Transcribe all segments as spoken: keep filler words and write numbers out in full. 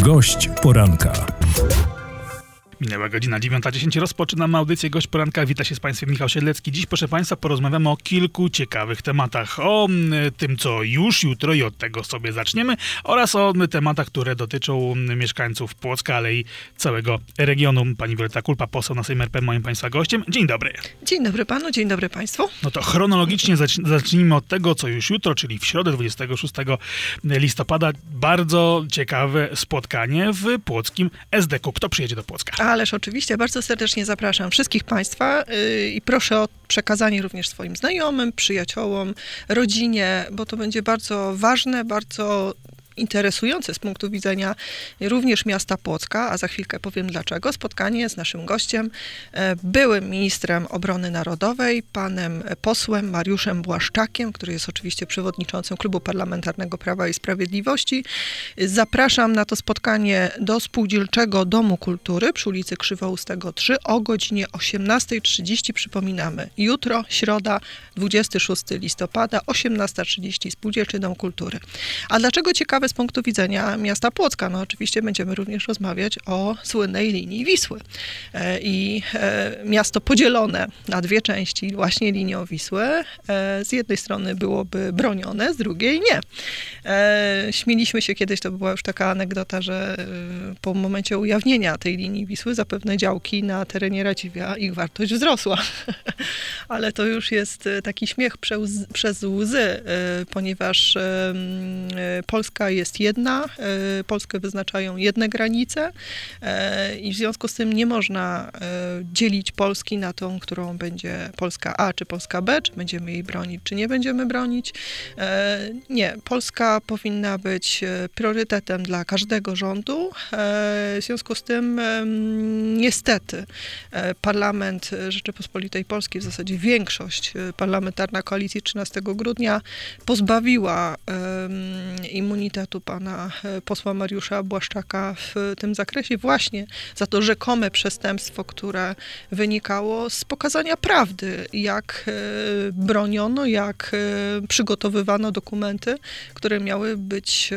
Gość poranka. Minęła godzina dziewiąta dziesięć. Rozpoczynamy audycję Gość Poranka. Wita się z Państwem Michał Siedlecki. Dziś, proszę Państwa, porozmawiamy o kilku ciekawych tematach. O tym, co już jutro i od tego sobie zaczniemy, oraz o tematach, które dotyczą mieszkańców Płocka, ale i całego regionu. Pani Wioletta Kulpa, poseł na Sejm R P, moim Państwa gościem. Dzień dobry. Dzień dobry Panu, dzień dobry Państwu. No to chronologicznie zacznijmy od tego, co już jutro, czyli w środę dwudziestego szóstego listopada. Bardzo ciekawe spotkanie w płockim S D K. Kto przyjedzie do Płocka? Ależ oczywiście, bardzo serdecznie zapraszam wszystkich Państwa yy, i proszę o przekazanie również swoim znajomym, przyjaciołom, rodzinie, bo to będzie bardzo ważne, bardzo interesujące z punktu widzenia również miasta Płocka, a za chwilkę powiem dlaczego. Spotkanie z naszym gościem, byłym ministrem obrony narodowej, panem posłem Mariuszem Błaszczakiem, który jest oczywiście przewodniczącym Klubu Parlamentarnego Prawa i Sprawiedliwości. Zapraszam na to spotkanie do Spółdzielczego Domu Kultury przy ulicy Krzywoustego trzy o godzinie osiemnasta trzydzieści. Przypominamy, jutro, środa, dwudziestego szóstego listopada, osiemnasta trzydzieści, Spółdzielczy Dom Kultury. A dlaczego ciekawe z punktu widzenia miasta Płocka? No oczywiście będziemy również rozmawiać o słynnej linii Wisły. I miasto podzielone na dwie części właśnie linią Wisły. Z jednej strony byłoby bronione, z drugiej nie. Śmieliśmy się kiedyś, to była już taka anegdota, że po momencie ujawnienia tej linii Wisły zapewne działki na terenie Radziwia, ich wartość wzrosła. Ale to już jest taki śmiech przez, przez łzy, ponieważ Polska jest jedna, Polskę wyznaczają jedne granice i w związku z tym nie można dzielić Polski na tą, którą będzie Polska A czy Polska B, czy będziemy jej bronić, czy nie będziemy bronić. Nie, Polska powinna być priorytetem dla każdego rządu. W związku z tym niestety Parlament Rzeczypospolitej Polskiej, w zasadzie większość parlamentarna koalicji trzynastego grudnia pozbawiła immunitetu pana posła Mariusza Błaszczaka w tym zakresie właśnie za to rzekome przestępstwo, które wynikało z pokazania prawdy, jak broniono, jak przygotowywano dokumenty, które miały być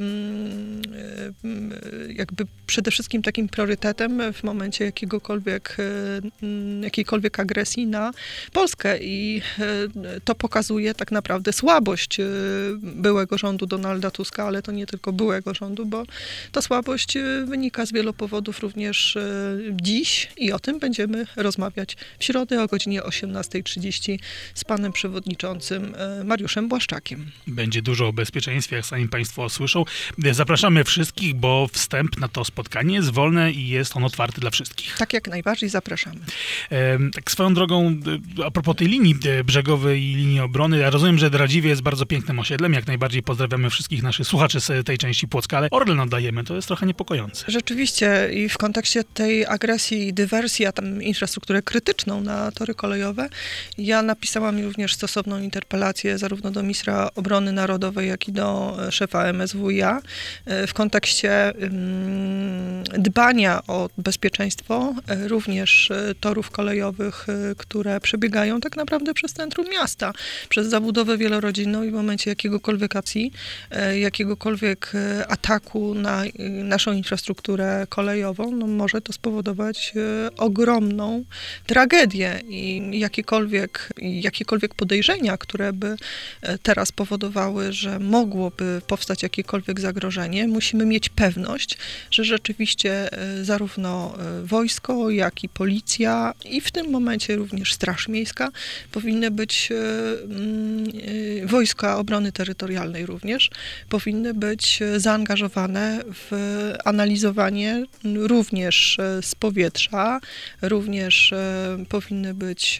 jakby przede wszystkim takim priorytetem w momencie jakiegokolwiek, jakiejkolwiek agresji na Polskę. I to pokazuje tak naprawdę słabość byłego rządu Donalda Tuska, ale to nie tylko byłego rządu, bo ta słabość wynika z wielu powodów również dziś i o tym będziemy rozmawiać w środę o godzinie osiemnasta trzydzieści z panem przewodniczącym Mariuszem Błaszczakiem. Będzie dużo o bezpieczeństwie, jak sami Państwo słyszą. Zapraszamy wszystkich, bo wstęp na to spotkanie jest wolne i jest on otwarty dla wszystkich. Tak, jak najbardziej zapraszamy. E, tak swoją drogą, a propos tej linii brzegowej i linii obrony, ja rozumiem, że Radziwie jest bardzo pięknym osiedlem, jak najbardziej pozdrawiamy wszystkich naszych słuchaczy z tej części Płocka, ale Orlen oddajemy, to jest trochę niepokojące. Rzeczywiście i w kontekście tej agresji i dywersji, a tam infrastrukturę krytyczną na tory kolejowe, ja napisałam również stosowną interpelację zarówno do ministra obrony narodowej, jak i do szefa M S W iA w kontekście dbania o bezpieczeństwo również torów kolejowych, które przebiegają tak naprawdę przez centrum miasta, przez zabudowę wielorodzinną i w momencie jakiegokolwiek akcji, jakiegokolwiek ataku na naszą infrastrukturę kolejową, no może to spowodować ogromną tragedię i jakiekolwiek, jakiekolwiek podejrzenia, które by teraz powodowały, że mogłoby powstać jakiekolwiek zagrożenie, musimy mieć pewność, że rzeczywiście zarówno wojsko, jak i policja i w tym momencie również Straż Miejska powinny być, wojska obrony terytorialnej również, powinny być zaangażowane w analizowanie również z powietrza, również powinny być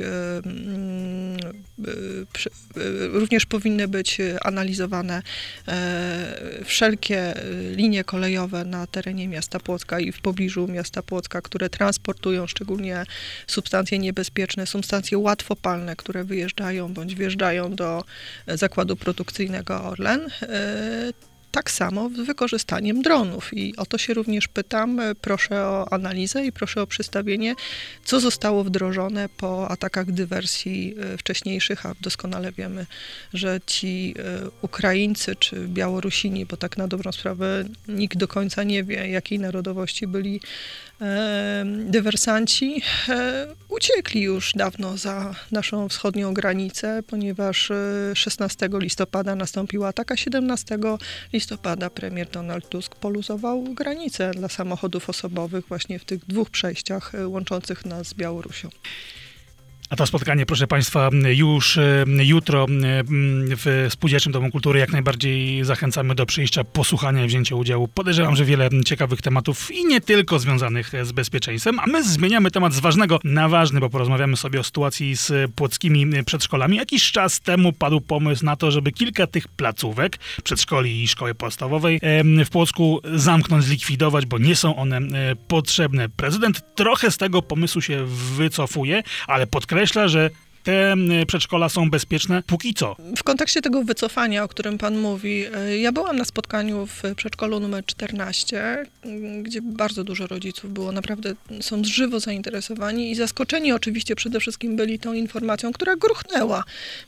również powinny być analizowane wszelkie linie kolejowe na terenie miasta Płocka i w pobliżu miasta Płocka, które transportują szczególnie substancje niebezpieczne, substancje łatwopalne, które wyjeżdżają bądź wjeżdżają do zakładu produkcyjnego Orlen. tak samo z wykorzystaniem dronów. I o to się również pytam. Proszę o analizę i proszę o przedstawienie, co zostało wdrożone po atakach dywersji wcześniejszych, a doskonale wiemy, że ci Ukraińcy czy Białorusini, bo tak na dobrą sprawę nikt do końca nie wie, jakiej narodowości byli dywersanci, uciekli już dawno za naszą wschodnią granicę, ponieważ szesnastego listopada nastąpił atak, a siedemnastego listopada premier Donald Tusk poluzował granice dla samochodów osobowych właśnie w tych dwóch przejściach łączących nas z Białorusią. A to spotkanie, proszę Państwa, już jutro w Spółdzielczym Domu Kultury. Jak najbardziej zachęcamy do przyjścia, posłuchania i wzięcia udziału. Podejrzewam, że wiele ciekawych tematów i nie tylko związanych z bezpieczeństwem. A my zmieniamy temat z ważnego na ważny, bo porozmawiamy sobie o sytuacji z płockimi przedszkolami. Jakiś czas temu padł pomysł na to, żeby kilka tych placówek, przedszkoli i szkoły podstawowej w Płocku zamknąć, zlikwidować, bo nie są one potrzebne. Prezydent trochę z tego pomysłu się wycofuje, ale podkreśla, Myślę, że te przedszkola są bezpieczne póki co. W kontekście tego wycofania, o którym pan mówi, ja byłam na spotkaniu w przedszkolu numer czternaście, gdzie bardzo dużo rodziców było, naprawdę są żywo zainteresowani i zaskoczeni oczywiście przede wszystkim byli tą informacją, która gruchnęła.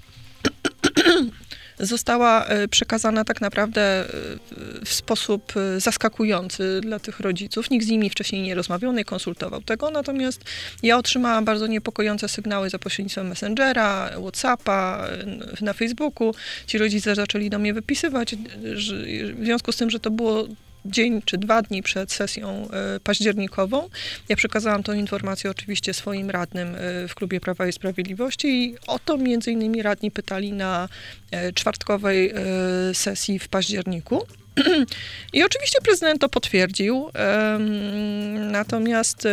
Została przekazana tak naprawdę w sposób zaskakujący dla tych rodziców. Nikt z nimi wcześniej nie rozmawiał, nie konsultował tego, natomiast ja otrzymałam bardzo niepokojące sygnały za pośrednictwem Messengera, WhatsAppa, na Facebooku. Ci rodzice zaczęli do mnie wypisywać, że w związku z tym, że to było dzień czy dwa dni przed sesją październikową. Ja przekazałam tą informację oczywiście swoim radnym w Klubie Prawa i Sprawiedliwości i o to między innymi radni pytali na czwartkowej sesji w październiku. I oczywiście prezydent to potwierdził, natomiast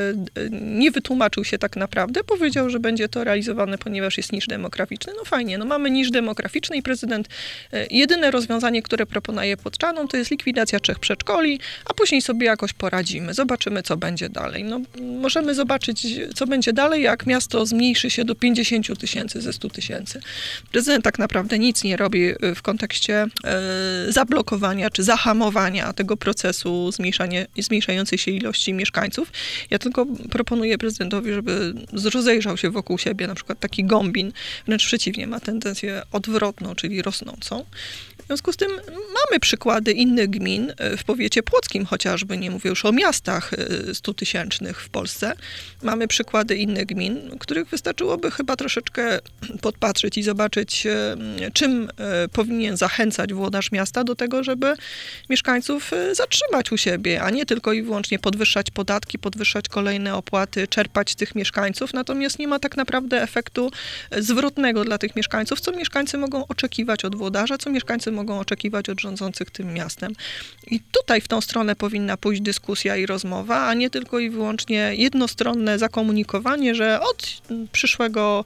nie wytłumaczył się tak naprawdę, powiedział, że będzie to realizowane, ponieważ jest niż demograficzny. No fajnie, no mamy niż demograficzny i prezydent, jedyne rozwiązanie, które proponuje Płoczanom, to jest likwidacja trzech przedszkoli, a później sobie jakoś poradzimy, zobaczymy, co będzie dalej. No, możemy zobaczyć, co będzie dalej, jak miasto zmniejszy się do pięćdziesiąt tysięcy ze stu tysięcy. Prezydent tak naprawdę nic nie robi w kontekście zablokowania czy zahamowania tego procesu zmniejszającej się ilości mieszkańców. Ja tylko proponuję prezydentowi, żeby rozejrzał się wokół siebie, na przykład taki Gombin, wręcz przeciwnie, ma tendencję odwrotną, czyli rosnącą. W związku z tym mamy przykłady innych gmin w powiecie płockim chociażby, nie mówię już o miastach stutysięcznych w Polsce. Mamy przykłady innych gmin, których wystarczyłoby chyba troszeczkę podpatrzeć i zobaczyć, czym powinien zachęcać włodarz miasta do tego, żeby mieszkańców zatrzymać u siebie, a nie tylko i wyłącznie podwyższać podatki, podwyższać kolejne opłaty, czerpać z tych mieszkańców, natomiast nie ma tak naprawdę efektu zwrotnego dla tych mieszkańców, co mieszkańcy mogą oczekiwać od włodarza, co mieszkańcy mogą oczekiwać od rządzących tym miastem. I tutaj w tą stronę powinna pójść dyskusja i rozmowa, a nie tylko i wyłącznie jednostronne zakomunikowanie, że od przyszłego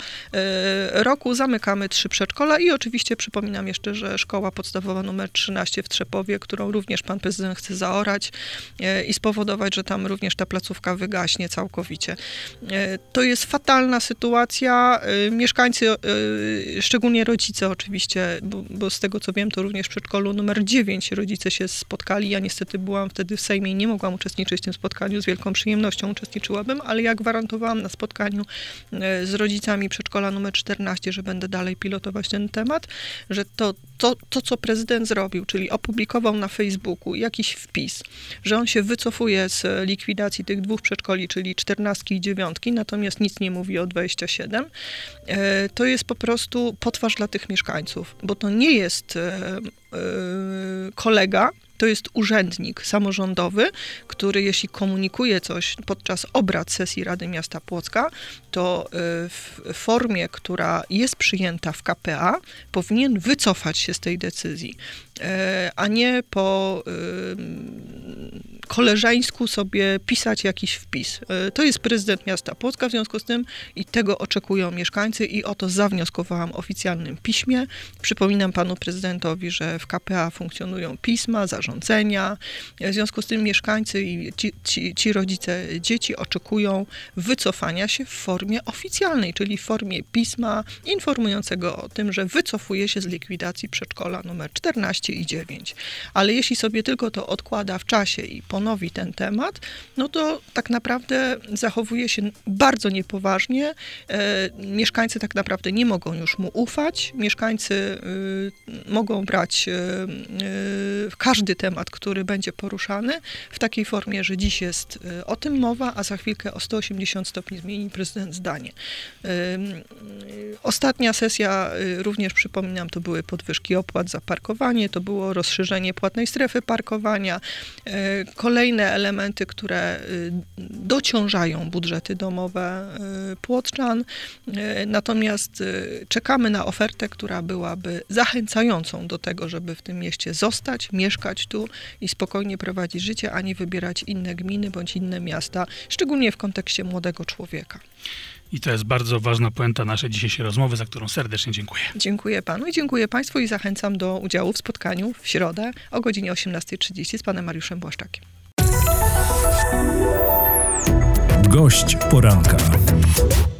roku zamykamy trzy przedszkola i oczywiście przypominam jeszcze, że szkoła podstawowa numer trzynaście w Trzepowie, którą również pan prezydent chce zaorać i spowodować, że tam również ta placówka wygaśnie całkowicie. To jest fatalna sytuacja. Mieszkańcy, szczególnie rodzice oczywiście, bo, bo z tego co wiem, to również w przedszkolu numer dziewięć rodzice się spotkali. Ja niestety byłam wtedy w Sejmie i nie mogłam uczestniczyć w tym spotkaniu. Z wielką przyjemnością uczestniczyłabym, ale ja gwarantowałam na spotkaniu z rodzicami przedszkola numer czternaście, że będę dalej pilotować ten temat, że to, to, to co prezydent zrobił, czyli opublikował na Facebooku jakiś wpis, że on się wycofuje z likwidacji tych dwóch przedszkoli, czyli czternastki i dziewiątki, natomiast nic nie mówi o dwudziestu siedmiu, to jest po prostu potwarz dla tych mieszkańców, bo to nie jest kolega, to jest urzędnik samorządowy, który jeśli komunikuje coś podczas obrad sesji Rady Miasta Płocka, to w formie, która jest przyjęta w K P A, powinien wycofać się z tej decyzji, a nie po koleżeńsku sobie pisać jakiś wpis. To jest prezydent miasta Płocka w związku z tym i tego oczekują mieszkańcy i o to zawnioskowałam w oficjalnym piśmie. Przypominam panu prezydentowi, że w K P A funkcjonują pisma, zarządzenia. W związku z tym mieszkańcy i ci, ci, ci rodzice dzieci oczekują wycofania się w formie oficjalnej, czyli w formie pisma informującego o tym, że wycofuje się z likwidacji przedszkola numer czternaście i dziewięć. Ale jeśli sobie tylko to odkłada w czasie i ponowi ten temat, no to tak naprawdę zachowuje się bardzo niepoważnie. E, mieszkańcy tak naprawdę nie mogą już mu ufać. Mieszkańcy y, mogą brać y, y, każdy temat, który będzie poruszany w takiej formie, że dziś jest y, o tym mowa, a za chwilkę o sto osiemdziesiąt stopni zmieni prezydent zdanie. Y, y, ostatnia sesja, y, również przypominam, to były podwyżki opłat za parkowanie, to było rozszerzenie płatnej strefy parkowania, y, kolejne elementy, które y, dociążają budżety domowe y, płotczan. Y, natomiast y, czekamy na ofertę, która byłaby zachęcającą do tego, żeby w tym mieście zostać, mieszkać tu i spokojnie prowadzić życie, a nie wybierać inne gminy bądź inne miasta, szczególnie w kontekście młodego człowieka. I to jest bardzo ważna puenta naszej dzisiejszej rozmowy, za którą serdecznie dziękuję. Dziękuję panu i dziękuję państwu i zachęcam do udziału w spotkaniu w środę o godzinie osiemnasta trzydzieści z panem Mariuszem Błaszczakiem. Gość poranka.